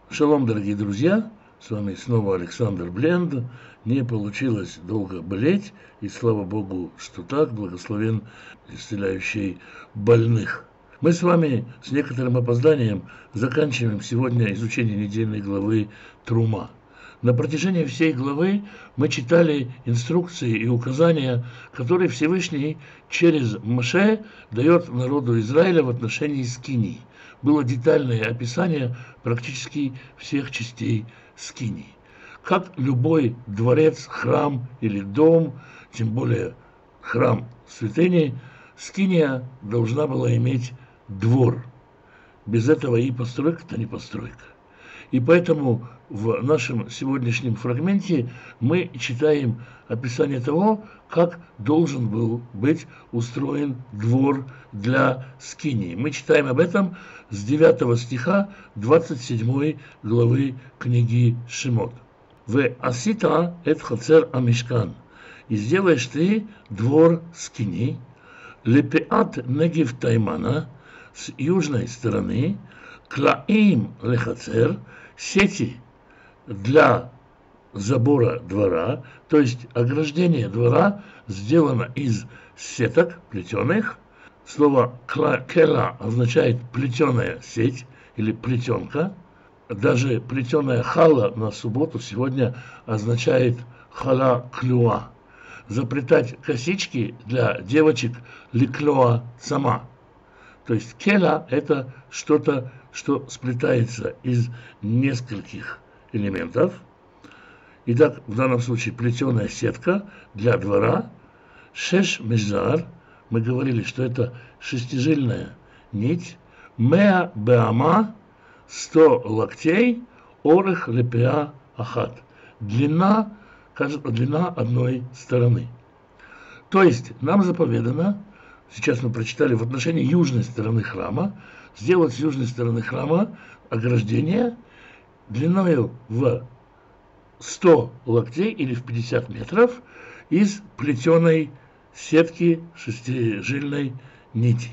Шалом, дорогие друзья, с вами снова Александр Бленд. Не получилось долго болеть, и слава Богу, что так, благословен исцеляющий больных. Мы с вами с некоторым опозданием заканчиваем сегодня изучение недельной главы Трума. На протяжении всей главы мы читали инструкции и указания, которые Всевышний через Моше дает народу Израиля в отношении скинии. Было детальное описание практически всех частей скинии. Как любой дворец, храм или дом, тем более храм святыни, скиния должна была иметь двор. Без этого и постройка-то не постройка. И поэтому в нашем сегодняшнем фрагменте мы читаем описание того, как должен был быть устроен двор для скинии. Мы читаем об этом с 9 стиха 27 главы книги Шимот. «Ве асита эт хацер амишкан» «И сделаешь ты двор скини, лепеат негив таймана» с южной стороны, «клаим лехацер» сети для забора двора, то есть ограждение двора сделано из сеток плетеных. Слово кела означает плетеная сеть или плетенка. Даже плетеная хала на субботу сегодня означает хала клюа. Заплетать косички для девочек леклоа сама. То есть кела – это что-то, что сплетается из нескольких элементов. Итак, в данном случае плетеная сетка для двора. Шеш межзар. Мы говорили, что это шестижильная нить. Меа беама. 100 локтей. Орех лепеа ахат. Длина одной стороны. То есть нам заповедано, сейчас мы прочитали в отношении южной стороны храма, сделать с южной стороны храма ограждение длиною в 100 локтей или в 50 метров из плетеной сетки шестижильной нити.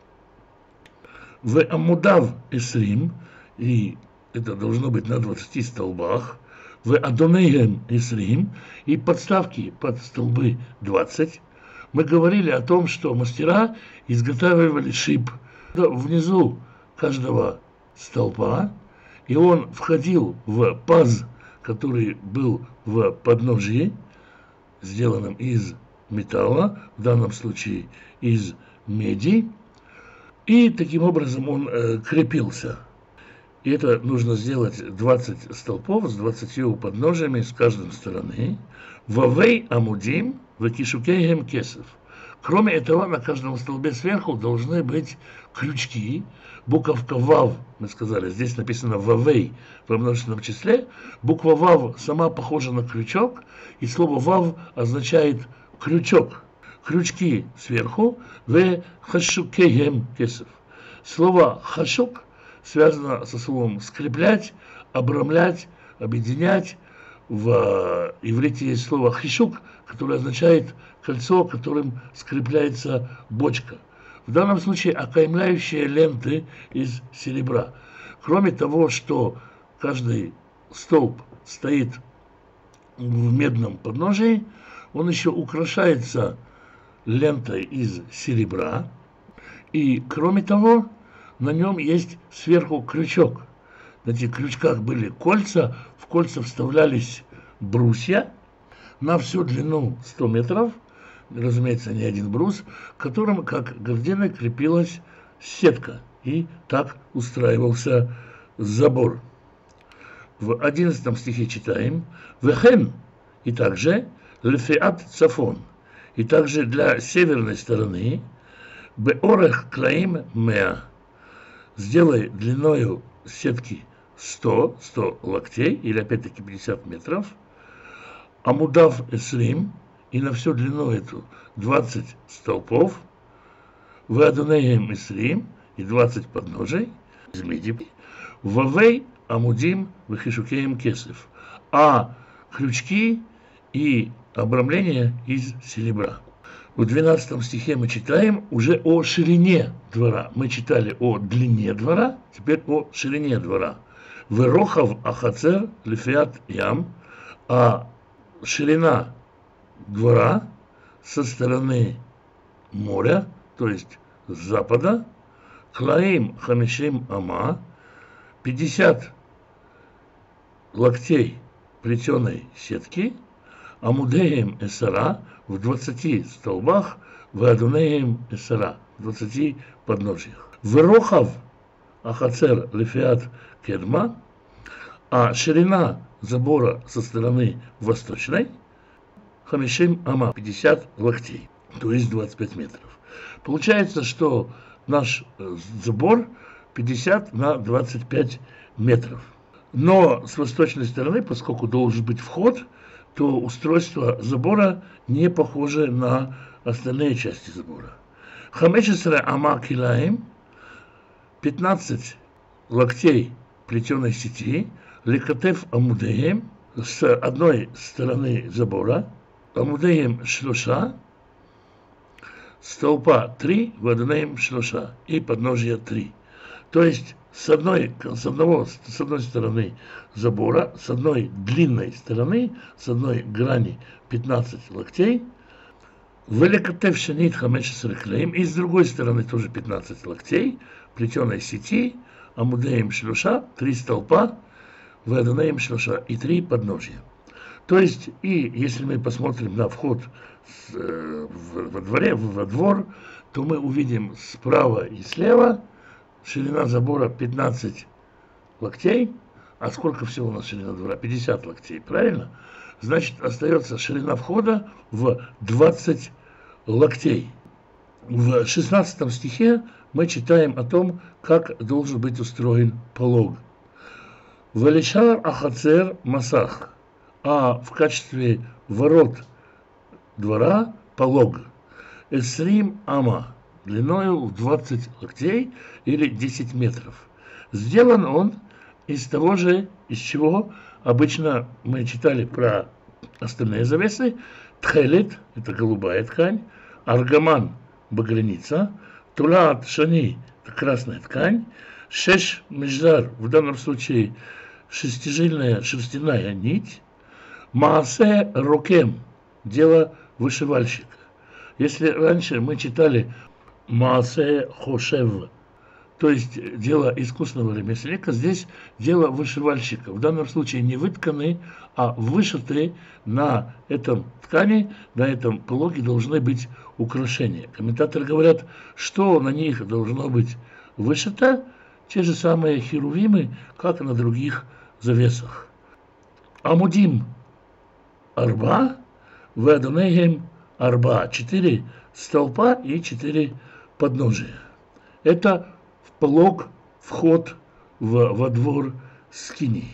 В амудав эсрим, и это должно быть на 20 столбах, в адонейгем эсрим, и подставки под столбы 20. Мы говорили о том, что мастера изготавливали шип внизу каждого столпа, и он входил в паз, который был в подножии, сделанном из металла, в данном случае из меди, и таким образом он крепился. И это нужно сделать 20 столпов с 20 подножиями с каждой стороны. Вавей амудим векишукейгем кесов. Кроме этого, на каждом столбе сверху должны быть крючки. Буковка вав, мы сказали, здесь написано вавей во множественном числе. Буква вав сама похожа на крючок, и слово вав означает крючок. Крючки сверху, ве хашукейгем кесов. Слово хашук связано со словом скреплять, обрамлять, объединять. В иврите есть слово хишук, которое означает кольцо, которым скрепляется бочка. В данном случае окаймляющие ленты из серебра. Кроме того, что каждый столб стоит в медном подножии, он еще украшается лентой из серебра. И кроме того, на нем есть сверху крючок. На этих крючках были кольца, в кольца вставлялись брусья на всю длину 100 метров, разумеется, не один брус, к которым, как гординой, крепилась сетка, и так устраивался забор. В 11 стихе читаем «Вехен» и также «Лефеат цафон», и также для северной стороны «Беорех клаим меа», сделай длиною сетки 100 локтей, или опять-таки 50 метров, амудав эсрим, и на всю длину эту 20 столпов, в адонеем эсрим, и 20 подножий из меди, вавей амудим вехишукеем кесов, а крючки и обрамление из серебра. В 12 стихе мы читаем уже о ширине двора. Мы читали о длине двора, теперь о ширине двора. Верохав ахацер лифиат ям, а ширина двора со стороны моря, то есть с запада, клаим хамишим ама, 50 локтей плетеной сетки, амудеем эсара, в 20 столбах, в адунеем эсара, в 20 подножьях. Верохав ахацер лефиат кедма, а ширина забора со стороны восточной, хамишим ама, 50 локтей, то есть 25 метров. Получается, что наш забор 50 на 25 метров. Но с восточной стороны, поскольку должен быть вход, то устройство забора не похоже на остальные части забора. Хамешесре ама килаим, 15 локтей плетеной сети, лекатев амудеем, с одной стороны забора, амудеем шлоша, столпа 3, вадунеем шлоша и подножья 3. То есть с одной стороны забора, с одной длинной стороны, с одной грани 15 локтей, великатев шенит хамешесре клеем, и с другой стороны тоже 15 локтей, плетеной сети, амудеем шлоша, 3 столпа, вадунеем шлоша и 3 подножья. То есть, и если мы посмотрим на вход во двор, то мы увидим справа и слева ширина забора 15 локтей. А сколько всего у нас ширина двора? 50 локтей, правильно? Значит, остается ширина входа в 20 локтей. В 16 стихе мы читаем о том, как должен быть устроен полог. Велишар ахацер масах. А в качестве ворот двора полог. Эсрим ама, длиною в 20 локтей или 10 метров. Сделан он из того же, из чего обычно мы читали про остальные завесы. Тхелет, это голубая ткань, аргаман, багряница, тулаат шани, это красная ткань, шеш междар, в данном случае шестижильная шерстяная нить, маасе рокем, дело вышивальщика. Если раньше мы читали маасе хошев, то есть дело искусного ремесленника, здесь дело вышивальщика. В данном случае не вытканы, а вышиты на этом ткани, на этом пологе должны быть украшения. Комментаторы говорят, что на них должно быть вышито, те же самые херувимы, как и на других завесах. Амудим арба, вадунегем арба, 4 столпа и 4 подножия. Это полог, вход во двор скинии.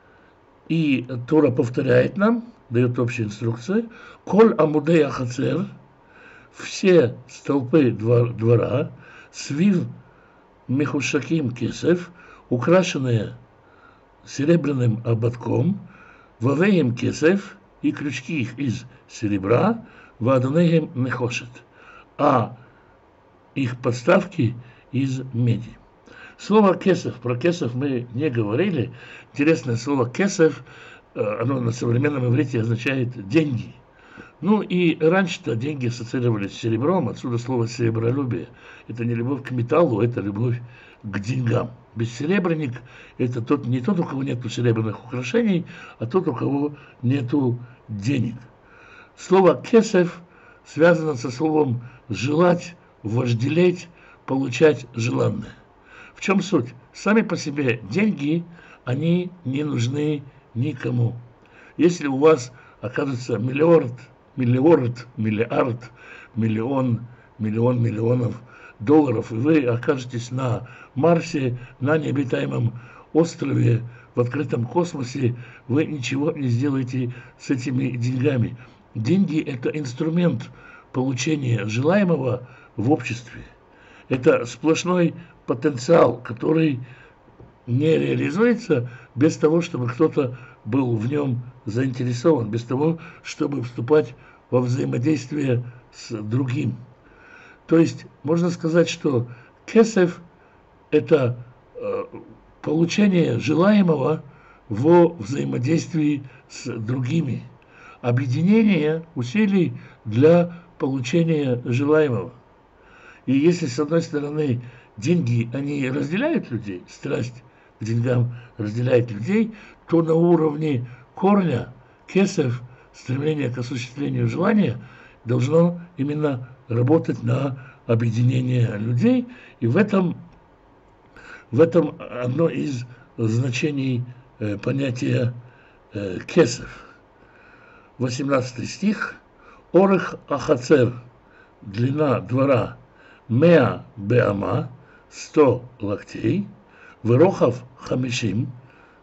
И Тора повторяет нам, дает общие инструкции, коль амудей ахацер, все столпы двора, свив мехушаким кесев, украшенные серебряным ободком, вавеем кесев, и крючки их из серебра, вадунеем нехошет, а их подставки из меди. Слово кесев, про кесев мы не говорили. Интересное слово кесев, оно на современном иврите означает деньги. Ну и раньше-то деньги ассоциировались с серебром, отсюда слово серебролюбие. Это не любовь к металлу, это любовь к деньгам. Бессеребренник – это не тот, у кого нет серебряных украшений, а тот, у кого нет денег. Слово кесев связано со словом желать, вожделеть, получать желанное. В чем суть? Сами по себе деньги, они не нужны никому. Если у вас окажется миллиард, миллион миллионов долларов, и вы окажетесь на Марсе, на необитаемом острове, в открытом космосе, вы ничего не сделаете с этими деньгами. Деньги – это инструмент получения желаемого в обществе. Это сплошной потенциал, который не реализуется без того, чтобы кто-то был в нем заинтересован, без того, чтобы вступать во взаимодействие с другим. То есть можно сказать, что кесев – это получение желаемого во взаимодействии с другими, объединение усилий для получения желаемого. И если, с одной стороны, деньги, они разделяют людей, страсть к деньгам разделяет людей, то на уровне корня, кесев, стремление к осуществлению желания, должно именно работать на объединение людей. И в этом одно из значений понятия кесев. 18 стих. Орех ахацер, длина двора, меа беама, 100 локтей, вырохав хамишим,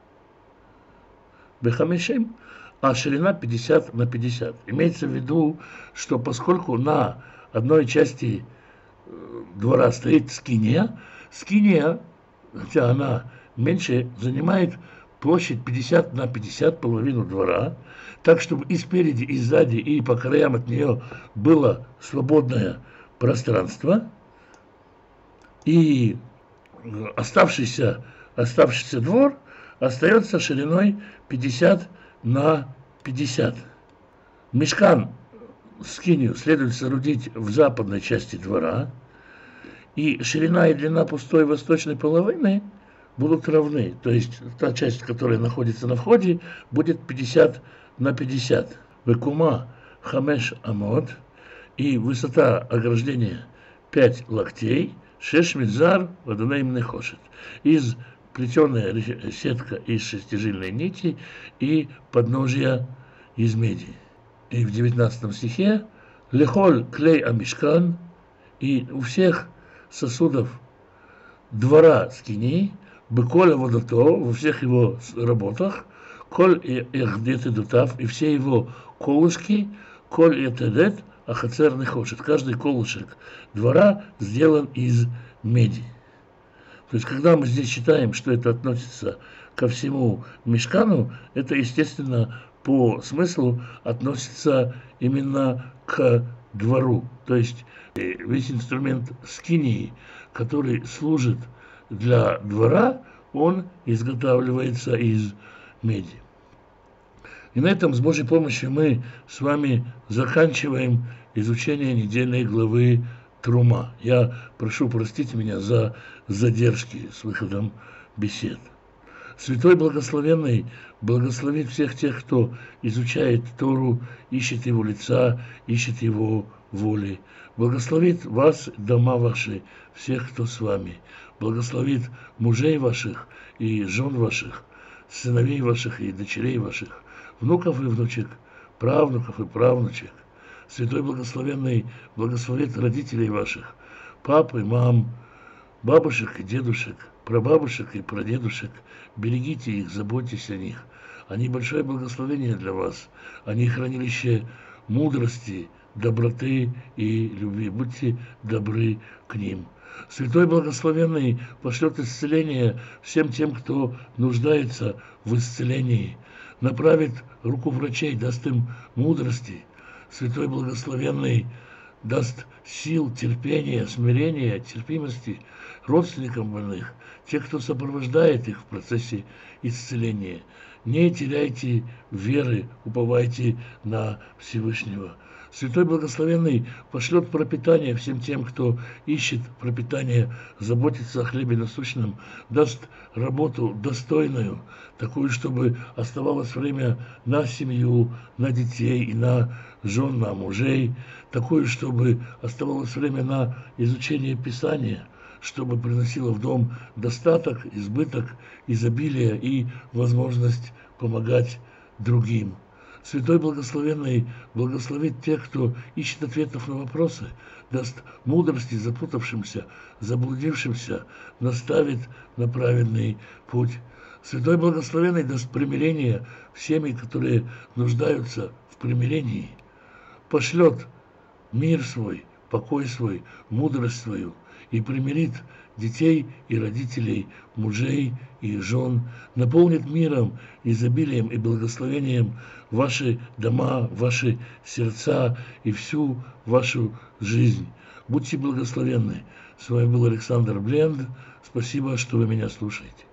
бехамишим, а ширина 50 на 50. Имеется в виду, что поскольку на одной части двора стоит скиния, хотя она меньше, занимает площадь 50 на 50, половину двора, так, чтобы и спереди, и сзади, и по краям от нее было свободное пространство, и оставшийся двор остается шириной 50 на 50. Мишкан, скинию, следует соорудить в западной части двора, и ширина и длина пустой восточной половины будут равны. То есть та часть, которая находится на входе, будет 50 на 50. Векума хамеш амод, и высота ограждения 5 локтей, шеш мидзар вадуней мнехошет. Из плетеная сетка из шестижильной нити и подножья из меди. И в 19 стихе лехоль клей амишкан, и у всех сосудов двора скинии, беколя водото, во всех его работах, коль эхдет дутав, и все его колышки, коль этедет, ахацер нехошет. Каждый колышек двора сделан из меди. То есть, когда мы здесь читаем, что это относится ко всему мишкану, это, естественно, по смыслу относится именно к двору. То есть, весь инструмент скинии, который служит для двора, он изготавливается из меди. И на этом, с Божьей помощью, мы с вами заканчиваем изучение недельной главы Трума. Я прошу простить меня за задержки с выходом бесед. Святой Благословенный благословит всех тех, кто изучает Тору, ищет Его лица, ищет Его воли. Благословит вас, дома ваши, всех, кто с вами. Благословит мужей ваших и жен ваших, сыновей ваших и дочерей ваших, внуков и внучек, правнуков и правнучек. Святой Благословенный благословит родителей ваших, пап и мам, бабушек и дедушек, прабабушек и прадедушек. Берегите их, заботьтесь о них. Они большое благословение для вас. Они хранилище мудрости, доброты и любви. Будьте добры к ним. Святой Благословенный пошлет исцеление всем тем, кто нуждается в исцелении. Направит руку врачей, даст им мудрости. Святой Благословенный даст сил, терпения, смирения, терпимости родственникам больных, тех, кто сопровождает их в процессе исцеления. Не теряйте веры, уповайте на Всевышнего. Святой Благословенный пошлет пропитание всем тем, кто ищет пропитание, заботится о хлебе насущном, даст работу достойную, такую, чтобы оставалось время на семью, на детей и на жен, на мужей, такую, чтобы оставалось время на изучение Писания, чтобы приносило в дом достаток, избыток, изобилие и возможность помогать другим. Святой Благословенный благословит тех, кто ищет ответов на вопросы, даст мудрости запутавшимся, заблудившимся, наставит на правильный путь. Святой Благословенный даст примирение всеми, которые нуждаются в примирении, пошлет мир свой, покой свой, мудрость свою и примирит детей и родителей, мужей и жен, наполнит миром, изобилием и благословением ваши дома, ваши сердца и всю вашу жизнь. Будьте благословенны. С вами был Александр Бленд. Спасибо, что вы меня слушаете.